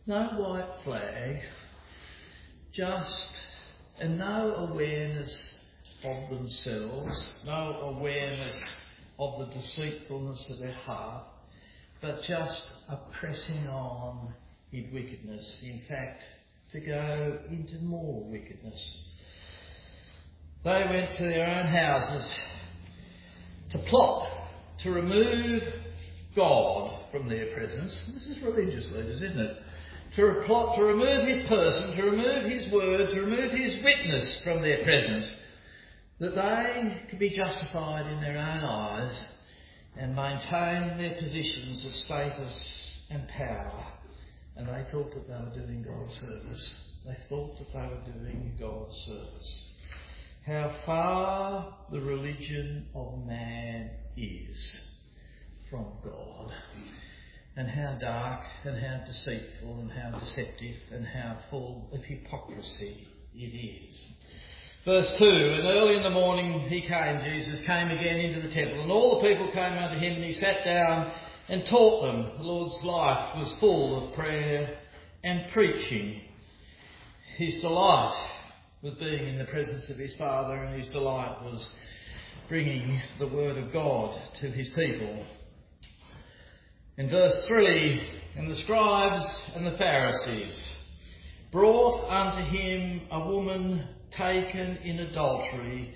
No white flag, and no awareness of themselves, no awareness of the deceitfulness of their heart, but just a pressing on in wickedness. In fact, to go into more wickedness. They went to their own houses to plot to remove God from their presence. This is religious leaders, isn't it? To plot to remove his person, to remove his word, to remove his witness from their presence, that they could be justified in their own eyes and maintain their positions of status and power. And they thought that they were doing God's service. They thought that they were doing God's service. How far the religion of man is from God, and how dark and how deceitful and how deceptive and how full of hypocrisy it is. Verse 2, and early in the morning Jesus came again into the temple, and all the people came unto him, and he sat down and taught them. The Lord's life was full of prayer and preaching. His delight was being in the presence of his Father, and his delight was bringing the word of God to his people. In verse 3, and the scribes and the Pharisees brought unto him a woman taken in adultery,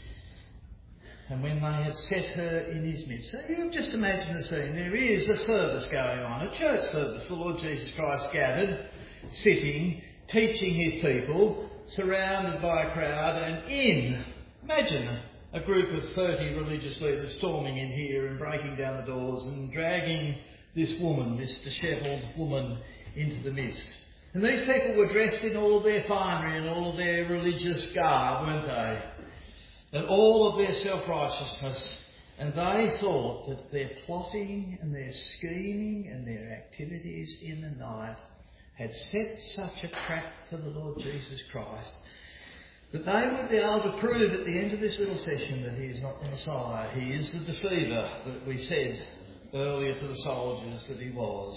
and when they had set her in his midst. So you just imagine the scene. There is a service going on, a church service. The Lord Jesus Christ gathered, sitting, teaching his people, surrounded by a crowd, and imagine a group of 30 religious leaders storming in here and breaking down the doors and dragging this woman, this dishevelled woman, into the midst. And these people were dressed in all of their finery and all of their religious garb, weren't they? And all of their self-righteousness. And they thought that their plotting and their scheming and their activities in the night had set such a trap for the Lord Jesus Christ that they would be able to prove at the end of this little session that he is not the Messiah. He is the deceiver that we said earlier to the soldiers that he was.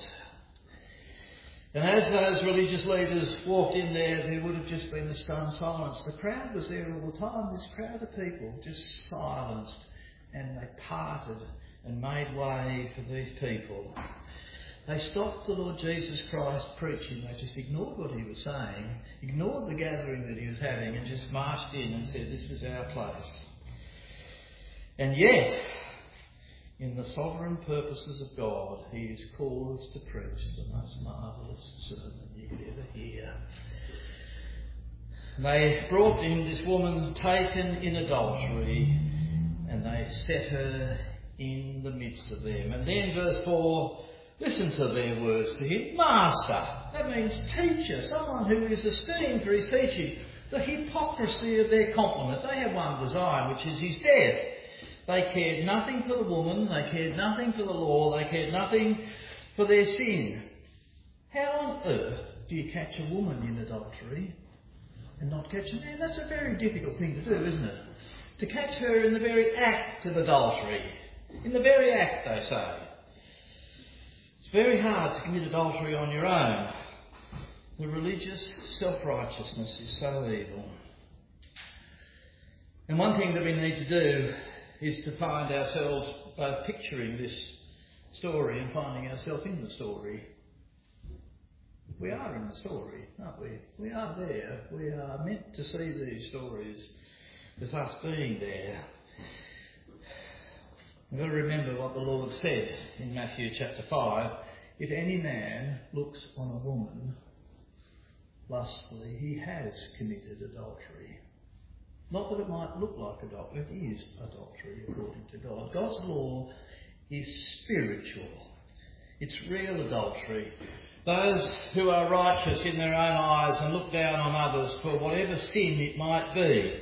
And as those religious leaders walked in there would have just been a stunned silence. The crowd was there all the time, this crowd of people just silenced, and they parted and made way for these people. They stopped the Lord Jesus Christ preaching. They just ignored what he was saying, ignored the gathering that he was having, and just marched in and said, this is our place. And yet, in the sovereign purposes of God, he has called us to preach the most marvellous sermon you could ever hear. They brought in this woman taken in adultery, and they set her in the midst of them. And then verse 4, listen to their words to him. Master, that means teacher, someone who is esteemed for his teaching. The hypocrisy of their compliment. They have one design, which is his death. They cared nothing for the woman, they cared nothing for the law, they cared nothing for their sin. How on earth do you catch a woman in adultery and not catch a man? That's a very difficult thing to do, isn't it? To catch her in the very act of adultery. In the very act, they say. It's very hard to commit adultery on your own. The religious self-righteousness is so evil. And one thing that we need to do is to find ourselves both picturing this story and finding ourselves in the story. We are in the story, aren't we? We are there. We are meant to see these stories as us being there. We've got to remember what the Lord said in Matthew chapter 5. If any man looks on a woman lustfully, he has committed adultery. Not that it might look like adultery, it is adultery according to God. God's law is spiritual. It's real adultery. Those who are righteous in their own eyes and look down on others for whatever sin it might be,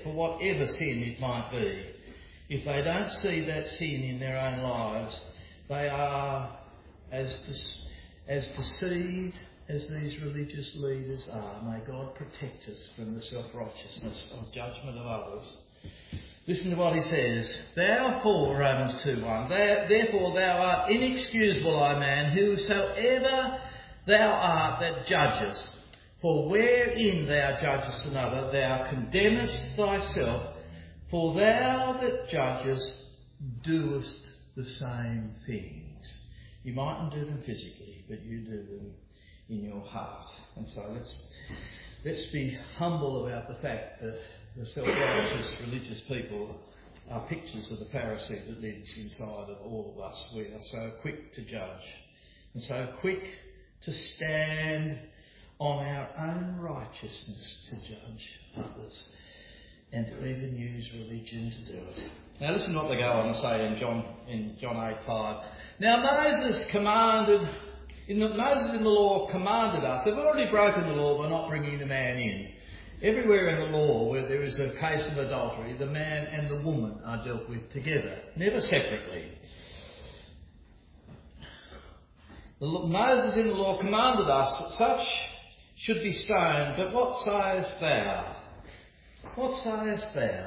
if they don't see that sin in their own lives, they are as deceived as these religious leaders are. May God protect us from the self-righteousness of judgment of others. Listen to what he says. Therefore, Romans 2:1, therefore thou art inexcusable, O man, whosoever thou art that judgest. For wherein thou judgest another, thou condemnest thyself. For thou that judgest doest the same things. You mightn't do them physically, but you do them in your heart. And so let's be humble about the fact that the self-righteous religious people are pictures of the Pharisee that lives inside of all of us. We are so quick to judge and so quick to stand on our own righteousness to judge others and to even use religion to do it. Now listen to what they go on and say in John 8:5. Now Moses in the law commanded us. They've already broken the law by not bringing the man in. Everywhere in the law where there is a case of adultery, the man and the woman are dealt with together, never separately. Moses in the law commanded us that such should be stoned, but what sayest thou? What sayest thou?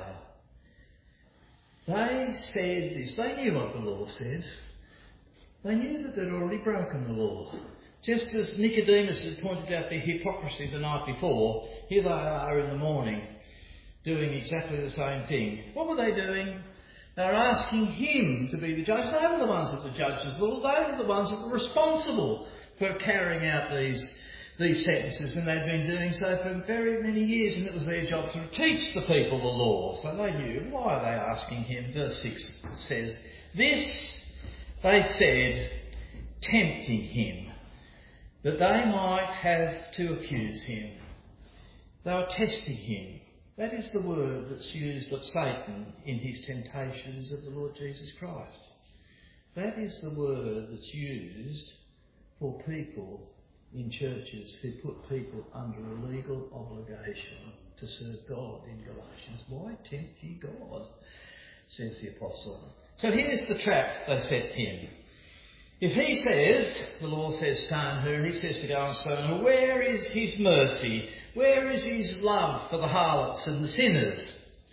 They said this. They knew what the law said. They knew that they'd already broken the law. Just as Nicodemus had pointed out their hypocrisy the night before, here they are in the morning doing exactly the same thing. What were they doing? They were asking him to be the judge. They were the ones that the judges were. They were the ones that were responsible for carrying out these sentences, and they'd been doing so for very many years, and it was their job to teach the people the law. So they knew. Why are they asking him? Verse 6 says, this they said, tempting him, that they might have to accuse him. They were testing him. That is the word that's used of Satan in his temptations of the Lord Jesus Christ. That is the word that's used for people in churches who put people under a legal obligation to serve God in Galatians. Why tempt ye God? Says the apostle. So here's the trap they set him. If he says, the law says stone her, and he says to go and stone her, where is his mercy? Where is his love for the harlots and the sinners?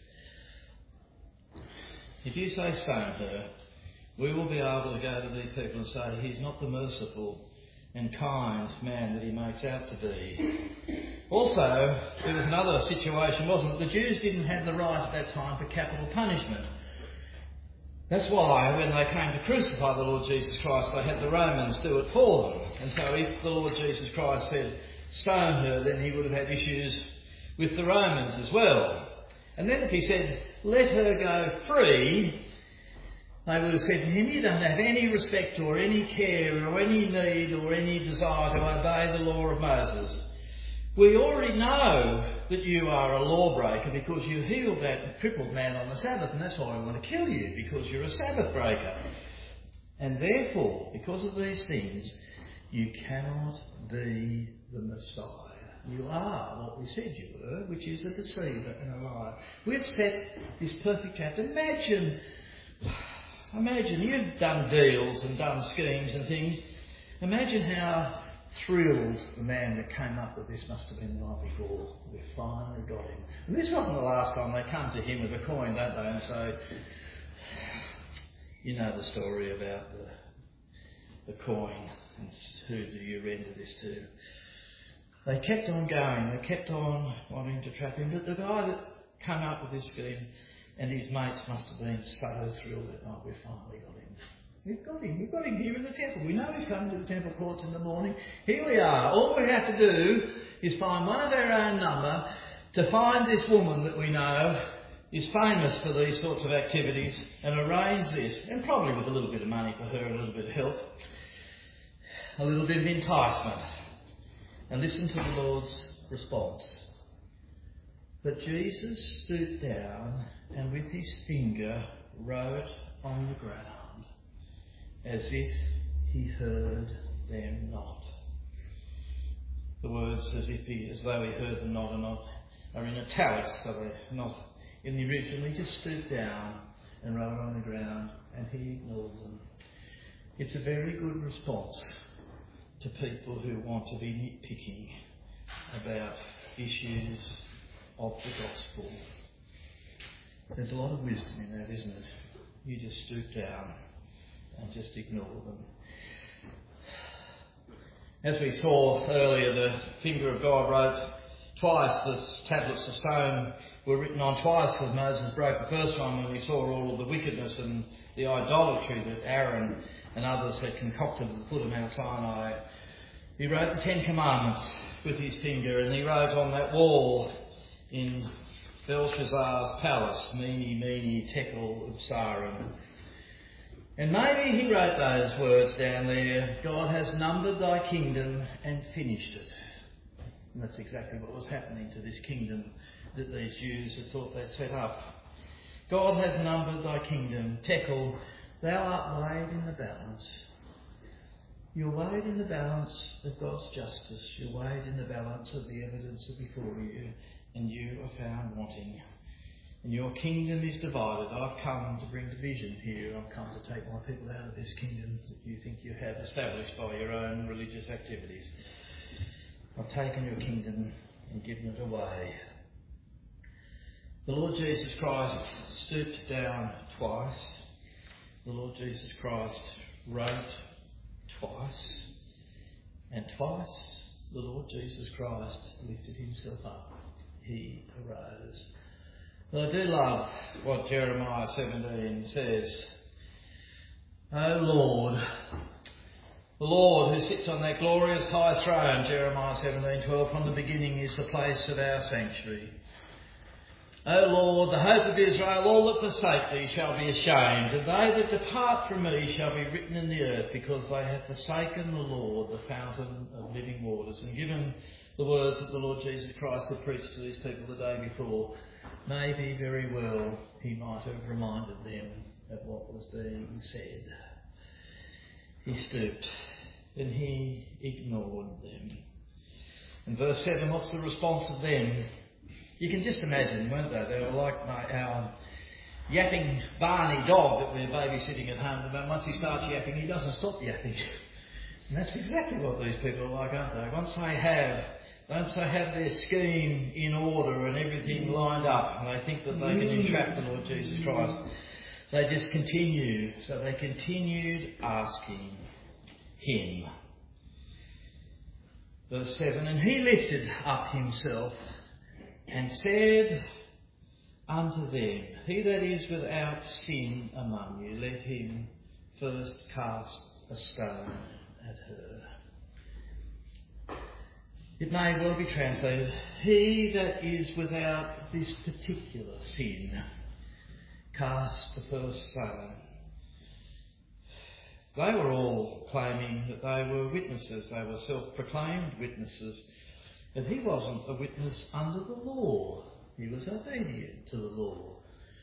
If you say stone her, we will be able to go to these people and say he's not the merciful and kind man that he makes out to be. Also, there was another situation, wasn't it? The Jews didn't have the right at that time for capital punishment. That's why when they came to crucify the Lord Jesus Christ, they had the Romans do it for them. And so if the Lord Jesus Christ said, stone her, then he would have had issues with the Romans as well. And then if he said, let her go free, they would have said to him, you don't have any respect or any care or any need or any desire to obey the law of Moses. We already know that you are a lawbreaker because you healed that crippled man on the Sabbath, and that's why we want to kill you, because you're a Sabbath breaker. And therefore, because of these things, you cannot be the Messiah. You are what we said you were, which is a deceiver and a liar. We've set this perfect trap. Imagine you've done deals and done schemes and things. Imagine how thrilled the man that came up with this must have been the night before. We finally got him. And this wasn't the last time. They come to him with a coin, don't they, and say, you know the story about the coin, and who do you render this to? They kept on going. They kept on wanting to trap him. But the guy that came up with this scheme and his mates must have been so thrilled that night, we finally got him. We've got him. We've got him here in the temple. We know he's coming to the temple courts in the morning. Here we are. All we have to do is find one of our own number to find this woman that we know is famous for these sorts of activities and arrange this, and probably with a little bit of money for her, a little bit of help, a little bit of enticement. And listen to the Lord's response. But Jesus stooped down and with his finger wrote on the ground, as if he heard them not. The words as though he heard them not are in italics, so they're not in the original. He just stooped down and wrote on the ground, and he ignored them. It's a very good response to people who want to be nitpicking about issues of the gospel. There's a lot of wisdom in that, isn't it? You just stoop down and just ignore them. As we saw earlier, the finger of God wrote twice. The tablets of stone were written on twice because Moses broke the first one when he saw all of the wickedness and the idolatry that Aaron and others had concocted at the foot of Mount Sinai. He wrote the Ten Commandments with his finger, and he wrote on that wall in Belshazzar's palace, Mene, Mene, Tekel, Upsarim. And maybe he wrote those words down there, God has numbered thy kingdom and finished it. And that's exactly what was happening to this kingdom that these Jews had thought they'd set up. God has numbered thy kingdom. Tekel, thou art weighed in the balance. You're weighed in the balance of God's justice. You're weighed in the balance of the evidence before you, and you are found wanting. And your kingdom is divided. I've come to bring division here. I've come to take my people out of this kingdom that you think you have established by your own religious activities. I've taken your kingdom and given it away. The Lord Jesus Christ stooped down twice. The Lord Jesus Christ wrote twice. And twice the Lord Jesus Christ lifted himself up. He arose. But I do love what Jeremiah 17 says. O Lord, the Lord who sits on that glorious high throne, Jeremiah 17:12, from the beginning is the place of our sanctuary. O Lord, the hope of Israel, all that forsake thee shall be ashamed, and they that depart from me shall be written in the earth, because they have forsaken the Lord, the fountain of living waters. And given the words that the Lord Jesus Christ had preached to these people the day before, maybe very well he might have reminded them of what was being said. He stooped and he ignored them. In verse 7, what's the response of them? You can just imagine, weren't they? They were like our yapping Barney dog that we're babysitting at home. But once he starts yapping, he doesn't stop yapping. And that's exactly what these people are like, aren't they? Once they have their scheme in order and everything lined up, and they think that they can entrap the Lord Jesus Christ, they just continue. So they continued asking him. Verse 7, and he lifted up himself and said unto them, he that is without sin among you, let him first cast a stone at her. It may well be translated, he that is without this particular sin, cast the first stone. They were all claiming that they were witnesses. They were self-proclaimed witnesses. But he wasn't a witness under the law. He was obedient to the law.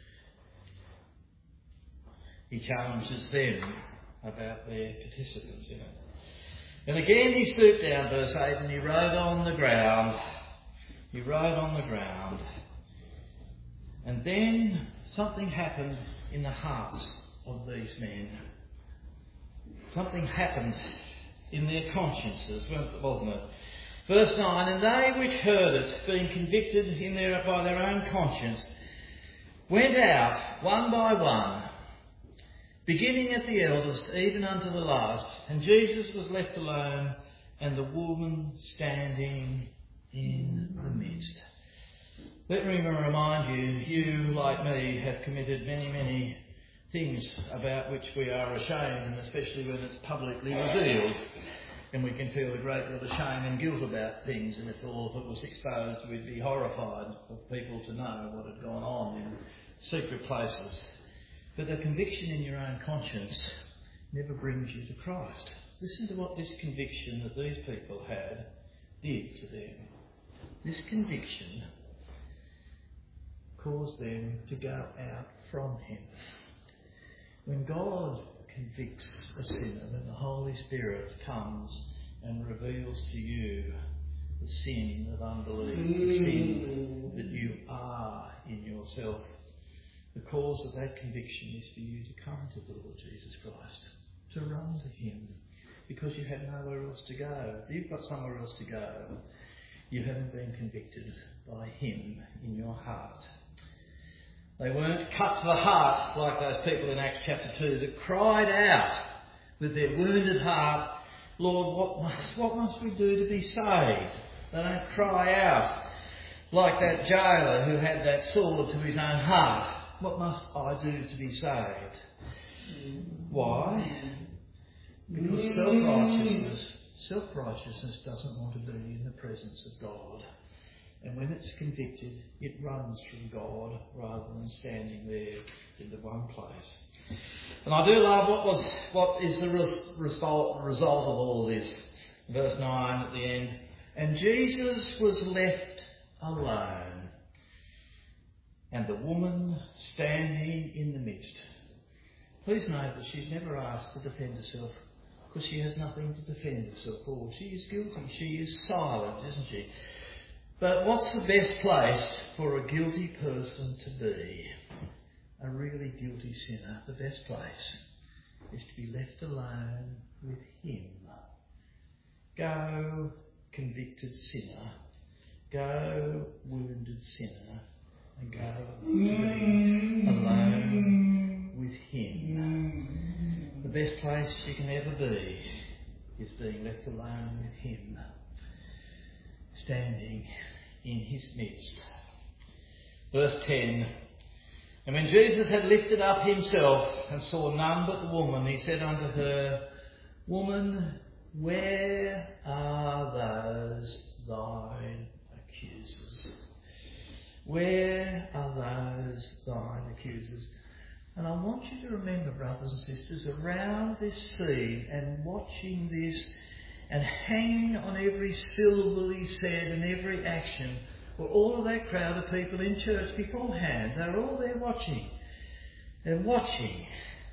He challenges them about their participants in it. And again he stooped down, verse 8, and he wrote on the ground. He wrote on the ground. And then something happened in the hearts of these men. Something happened in their consciences, wasn't it? Verse 9, and they which heard it, being convicted by their own conscience, went out one by one, beginning at the eldest, even unto the last. And Jesus was left alone, and the woman standing in the midst. Let me remind you, you, like me, have committed many things about which we are ashamed, and especially when it's publicly revealed. And we can feel a great deal of shame and guilt about things, and if all of it was exposed, we'd be horrified for people to know what had gone on in secret places. But the conviction in your own conscience never brings you to Christ. Listen to what this conviction that these people had did to them. This conviction caused them to go out from him. When God convicts a sinner, when the Holy Spirit comes and reveals to you the sin of unbelief, the sin that you are in yourself, the cause of that conviction is for you to come to the Lord Jesus Christ, to run to him, because you have nowhere else to go. If you've got somewhere else to go, you haven't been convicted by him in your heart. They weren't cut to the heart like those people in Acts chapter 2 that cried out with their wounded heart Lord, what must we do to be saved? They don't cry out like that jailer who had that sword to his own heart. What must I do to be saved? Why? Because self-righteousness doesn't want to be in the presence of God. And when it's convicted, it runs from God rather than standing there in the one place. And I do love what is the result of all this. Verse 9 at the end. And Jesus was left alone, and the woman standing in the midst. Please note that she's never asked to defend herself, because she has nothing to defend herself for. She is guilty. She is silent, isn't she? But what's the best place for a guilty person to be? A really guilty sinner. The best place is to be left alone with him. Go, convicted sinner. Go, wounded sinner. And go to be alone with him. The best place you can ever be is being left alone with him, standing in his midst. Verse 10. And when Jesus had lifted up himself and saw none but the woman, he said unto her, Woman, where are those thine accusers? Where are those thine accusers? And I want you to remember, brothers and sisters, around this scene and watching this and hanging on every syllable he said and every action were all of that crowd of people in church beforehand. They're all there watching. They're watching.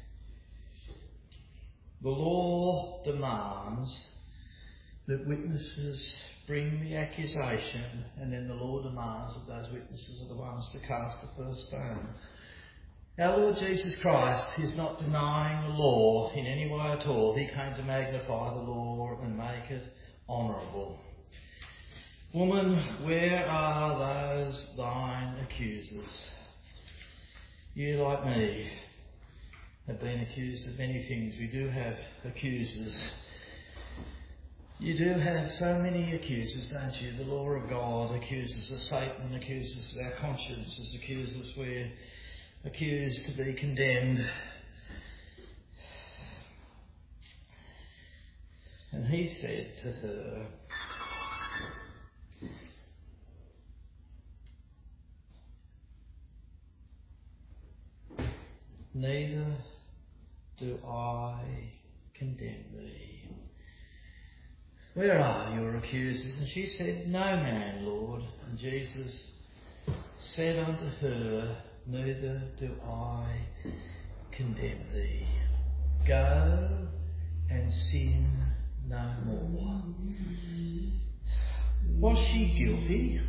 The law demands that witnesses bring the accusation, and then the law demands that those witnesses are the ones to cast the first stone. Our Lord Jesus Christ is not denying the law in any way at all. He came to magnify the law and make it honourable. Woman, where are those thine accusers? You, like me, have been accused of many things. We do have accusers. You do have so many accusers, don't you? The law of God accuses us, Satan accuses us, our consciences accuse us, we're accused to be condemned. And he said to her, Neither do I condemn thee. Where are your accusers? And she said, No man, Lord. And Jesus said unto her, Neither do I condemn thee. Go and sin no more. Was she guilty?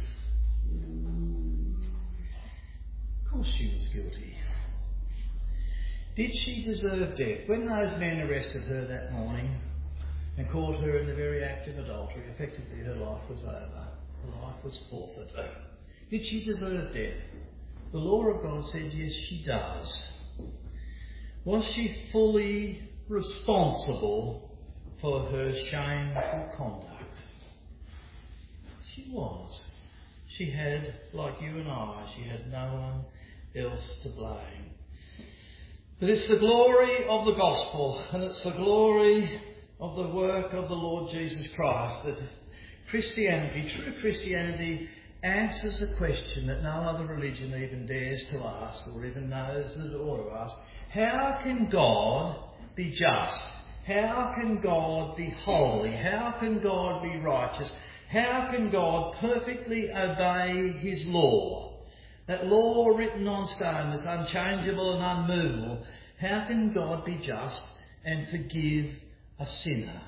Of course she was guilty. Did she deserve death? When those men arrested her that morning and caught her in the very act of adultery, effectively her life was over. Her life was forfeit. Did she deserve death? The law of God said yes, she does. Was she fully responsible for her shameful conduct? She was. She had, like you and I, she had no one else to blame. But it's the glory of the gospel, and it's the glory of the work of the Lord Jesus Christ that Christianity, true Christianity, answers a question that no other religion even dares to ask or even knows that it ought to ask. How can God be just? How can God be holy? How can God be righteous? How can God perfectly obey his law? That law written on stone that's unchangeable and unmovable. How can God be just and forgive a sinner?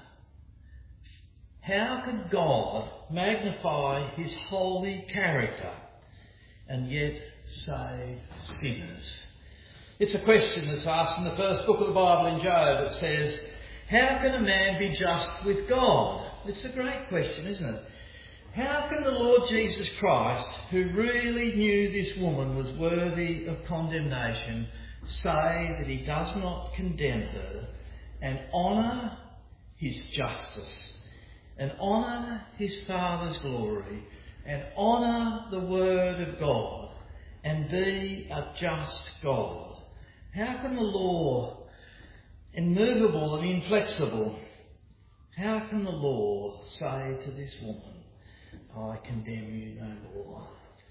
How can God magnify his holy character and yet save sinners? It's a question that's asked in the first book of the Bible in Job. It says, how can a man be just with God? It's a great question, isn't it? How can the Lord Jesus Christ, who really knew this woman was worthy of condemnation, say that he does not condemn her and honour his justice and honour his Father's glory and honour the Word of God and be a just God. How can the law, immovable and inflexible, how can the law say to this woman, I condemn you no more?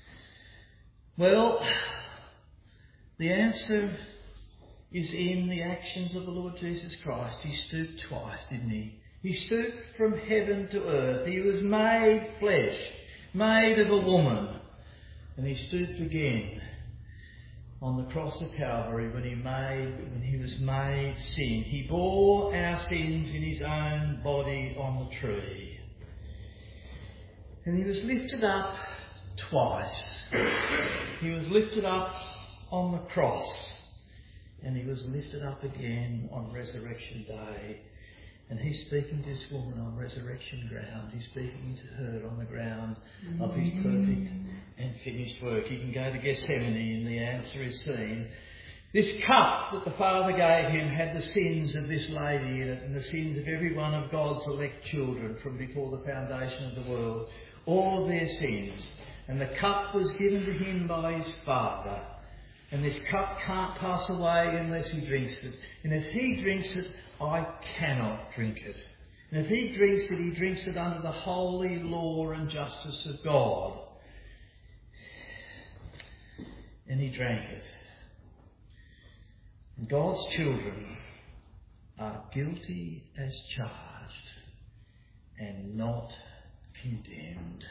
Well, the answer is in the actions of the Lord Jesus Christ. He stooped twice, didn't he? He stooped from heaven to earth. He was made flesh, made of a woman. And he stooped again on the cross of Calvary when he was made sin. He bore our sins in his own body on the tree. And he was lifted up twice. He was lifted up on the cross. And he was lifted up again on Resurrection Day. And he's speaking to this woman on resurrection ground. He's speaking to her on the ground of his perfect and finished work. He can go to Gethsemane and the answer is seen. This cup that the Father gave him had the sins of this lady in it and the sins of every one of God's elect children from before the foundation of the world. All of their sins. And the cup was given to him by his Father. And this cup can't pass away unless he drinks it. And if he drinks it, I cannot drink it. And if he drinks it under the holy law and justice of God. And he drank it. And God's children are guilty as charged and not condemned.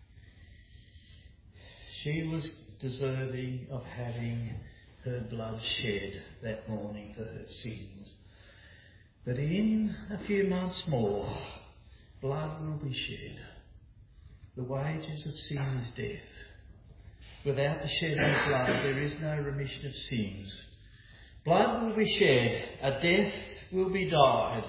She was deserving of having her blood shed that morning for her sins. But in a few months more, blood will be shed. The wages of sin is death. Without the shedding of blood, there is no remission of sins. Blood will be shed. A death will be died.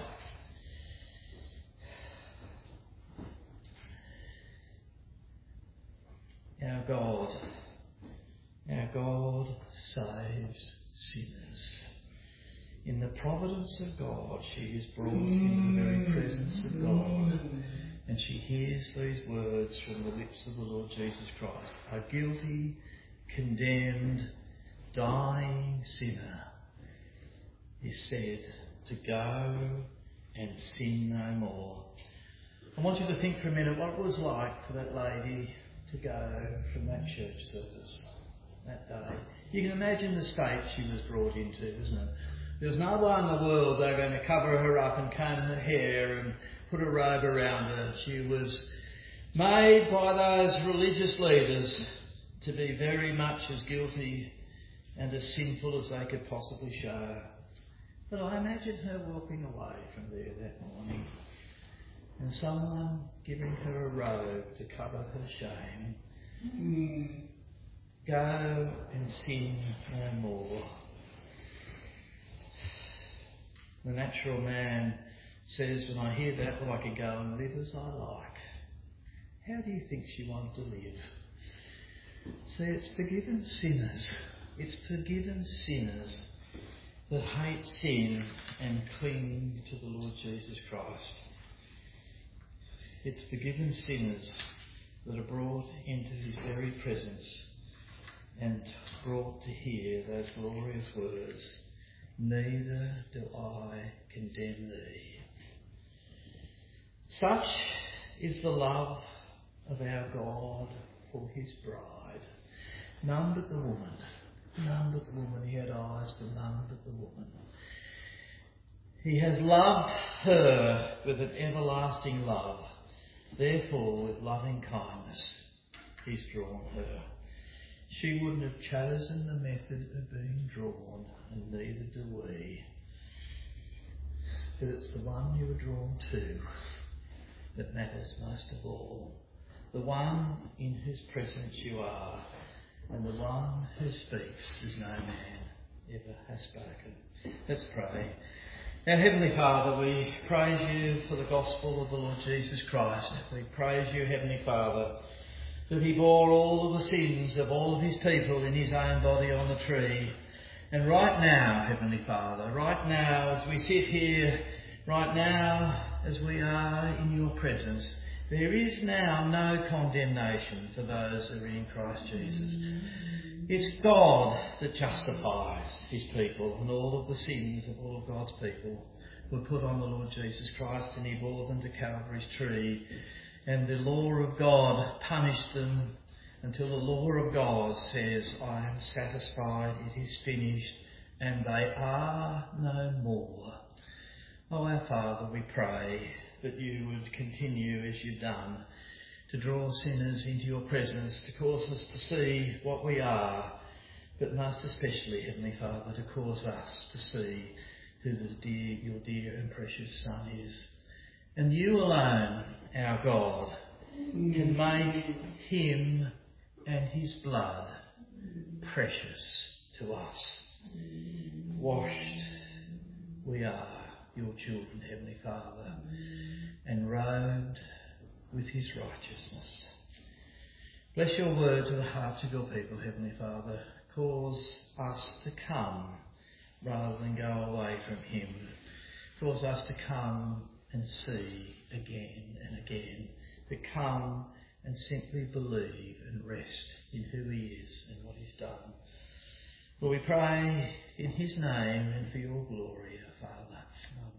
Our God saves sinners. In the providence of God, she is brought into the very presence of God. And she hears these words from the lips of the Lord Jesus Christ. A guilty, condemned, dying sinner is said to go and sin no more. I want you to think for a minute what it was like for that lady to go from that church service that day. You can imagine the state she was brought into, isn't it? There was no way in the world they were going to cover her up and comb her hair and put a robe around her. She was made by those religious leaders to be very much as guilty and as sinful as they could possibly show. But I imagine her walking away from there that morning and someone giving her a robe to cover her shame. Go and sin no more. The natural man says, when I hear that, well, I can go and live as I like. How do you think she wanted to live? See, it's forgiven sinners. It's forgiven sinners that hate sin and cling to the Lord Jesus Christ. It's forgiven sinners that are brought into his very presence and brought to hear those glorious words, neither do I condemn thee. Such is the love of our God for his bride. None but the woman. None but the woman. He had eyes for none but the woman. He has loved her with an everlasting love. Therefore, with loving kindness, he's drawn her. She wouldn't have chosen the method of being drawn, and neither do we. But it's the one you were drawn to that matters most of all. The one in whose presence you are, and the one who speaks as no man ever has spoken. Let's pray. Our Heavenly Father, we praise you for the gospel of the Lord Jesus Christ. We praise you, Heavenly Father, that he bore all of the sins of all of his people in his own body on the tree. And right now, Heavenly Father, right now as we sit here, right now as we are in your presence, there is now no condemnation for those who are in Christ Jesus. It's God that justifies his people, and all of the sins of all of God's people were put on the Lord Jesus Christ, and he bore them to Calvary's tree. And the law of God punished them until the law of God says, I am satisfied, it is finished, and they are no more. Oh, our Father, we pray that you would continue as you've done to draw sinners into your presence, to cause us to see what we are, but most especially, Heavenly Father, to cause us to see who your dear and precious Son is. And you alone, our God, can make him and his blood precious to us. Washed we are, your children, Heavenly Father, and robed with his righteousness. Bless your word to the hearts of your people, Heavenly Father. Cause us to come rather than go away from him. Cause us to come and see again and again, to come and simply believe and rest in who he is and what he's done. Lord, we pray in his name and for your glory, our Father. Amen.